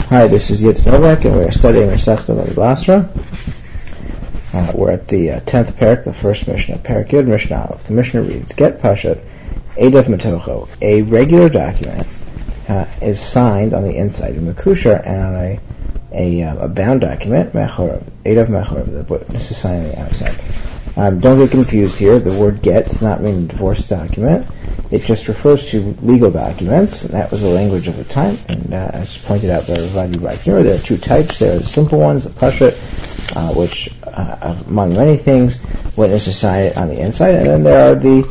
Hi, this is Yitz Novak, and we're studying Masechta Bava Basra. We're at the 10th parak, the first Mishnah, Parak Yud Mishnah Aleph. The Mishnah reads, Get Pashat, Edav Metocho. A regular document is signed on the inside of Mekushar, and on a bound document, Mechorav, Edav Mechorav, the witness is signed on the outside. Don't get confused here. The word get does not mean a divorce document. It just refers to legal documents, and that was the language of the time. And as pointed out by Ravadi Bajnur, there are two types. There are the simple ones, the pashat, which, among many things, witnesses sign it on the inside, and then there are the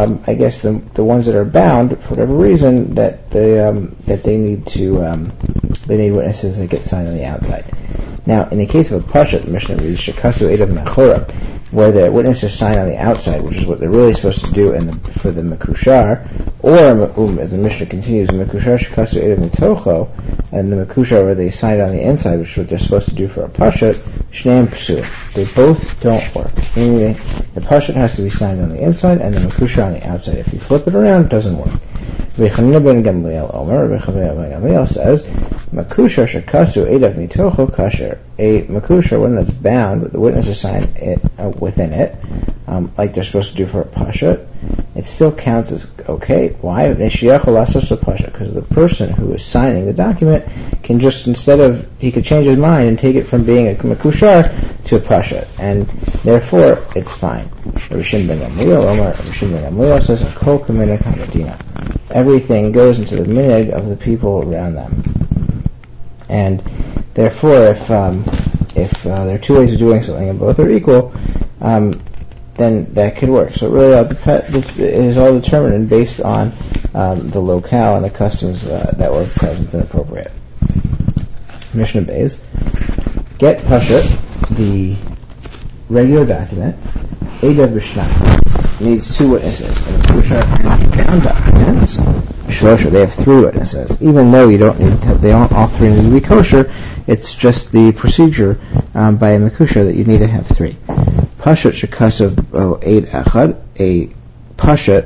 ones that are bound for whatever reason that they need witnesses that get signed on the outside. Now, in the case of a pashat, the Mishnah reads Shekasu Edav Mechora, where the witness is signed on the outside, which is what they're really supposed to do for the Mekushar, or as the Mishnah continues, Mekushar Shekasu Edav Metocho, and the Mekushar where they sign it on the inside, which is what they're supposed to do for a pashat, Shneim Psuim. They both don't work. Meaning the pashat has to be signed on the inside, and the Mekushar on the outside. If you flip it around, it doesn't work. Rabbi Chanina ben Gamliel says, Mekushar Shekasu Edav Metocho Kasher. A Mekushar, one that's bound, but the witness is signed within it, like they're supposed to do for a pashat, it still counts as okay. Why? Because the person who is signing the document can just, he could change his mind and take it from being a Mekushar to a pashat, and therefore it's fine. Rabbi Shimon ben Gamliel says, everything goes into the minhag of the people around them, and therefore if there are two ways of doing something and both are equal, then that could work. So it really is all determined and based on the locale and the customs that were present and appropriate. Mishnah Beis, Get Pashat, the regular document, Edav B'Shnai, needs two witnesses. And the bound documents, Shlosha, they have three witnesses. Even though they don't all three need to be kosher, it's just the procedure by a Mekushar that you need to have three. Pashat Shekasav Eid Echad, a pashat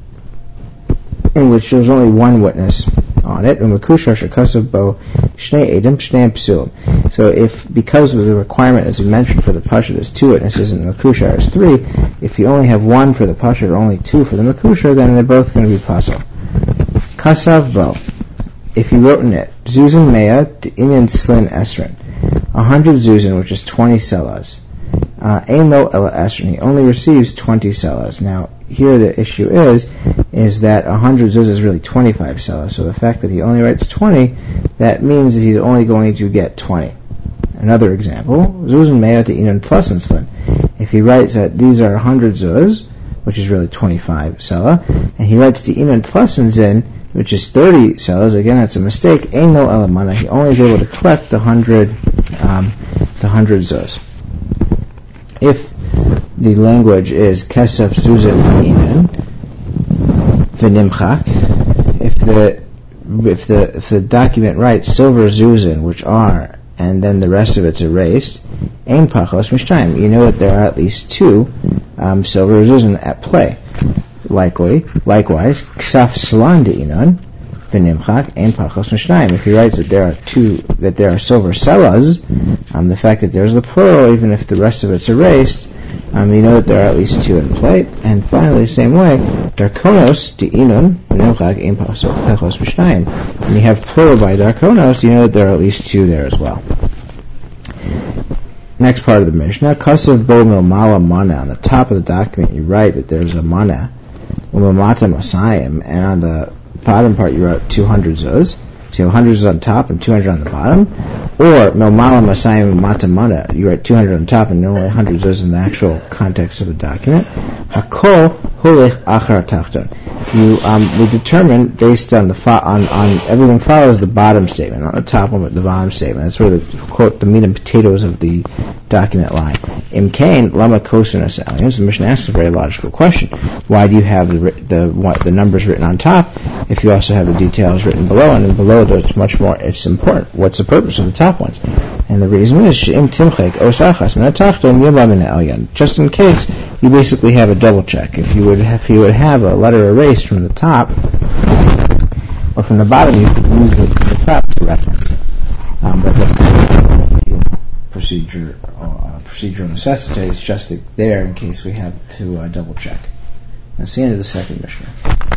in which there's only one witness on it, and Mekushar Shekasav Bo Shnei Edim Shnei Psuim. So because of the requirement, as we mentioned, for the pashat is two witnesses and the Mekushar is three, if you only have one for the pashat or only two for the Mekushar, then they're both going to be pasul. Kasav Bo, if you wrote in it, Zuzin Mea Inyan Slin Esrin, 100 Zuzin, which is 20 selas. Ein lo ela esrin, he only receives 20 selas. Now, here the issue is that 100 zuz is really 25 selas. So the fact that he only writes 20, that means that he's only going to get 20. Another example, Zuzin Mea to Inan Tlasin Slin. If he writes that these are 100 zuz, which is really 25 selah, and he writes to Inan Tlasin Zin, which is 30 selas, again that's a mistake, Ein lo ela mana, he only is able to collect the 100 zuz. If the language is kesef zuzin inan v'nimchak, if the document writes silver zuzin, which are, and then the rest of it's erased, ein pachos mishtayim, you know that there are at least two silver zuzin at play. Likewise, ksaf slan inan v'nimchak ein pachos mishtayim. If he writes that there are silver selas, the fact that there's the plural, even if the rest of it's erased, you know that there are at least two in play. And finally, the same way, darkonos di'inun v'nimchak ein pachos mishtayim. When you have plural by darkonos, you know that there are at least two there as well. Next part of the Mishnah, kasav bo milmala mana. On the top of the document, you write that there's a mana, umamata masayim, and on the bottom part you wrote 200 zuz. So you have 100 zuz on top and 200 on the bottom. Or milmala masayim mata mana, you write 200 on top and only 100 zuz in the actual context of the document. Hakol holich achar tachton. We determine based on everything follows the bottom statement, not the top one but the bottom statement. That's where the meat and potatoes of the document lie. Imkain lama kosunas aliens. The Mishnah asks a very logical question: why do you have the numbers written on top if you also have the details written below? And then below there's much more. It's important. What's the purpose of the top ones? And the reason is just in case you basically have a double check. If you would have a letter erased from the top or from the bottom, you could use the top to reference. but that's not procedural necessity. It's just there in case we have to double check. That's the end of the second Mishnah.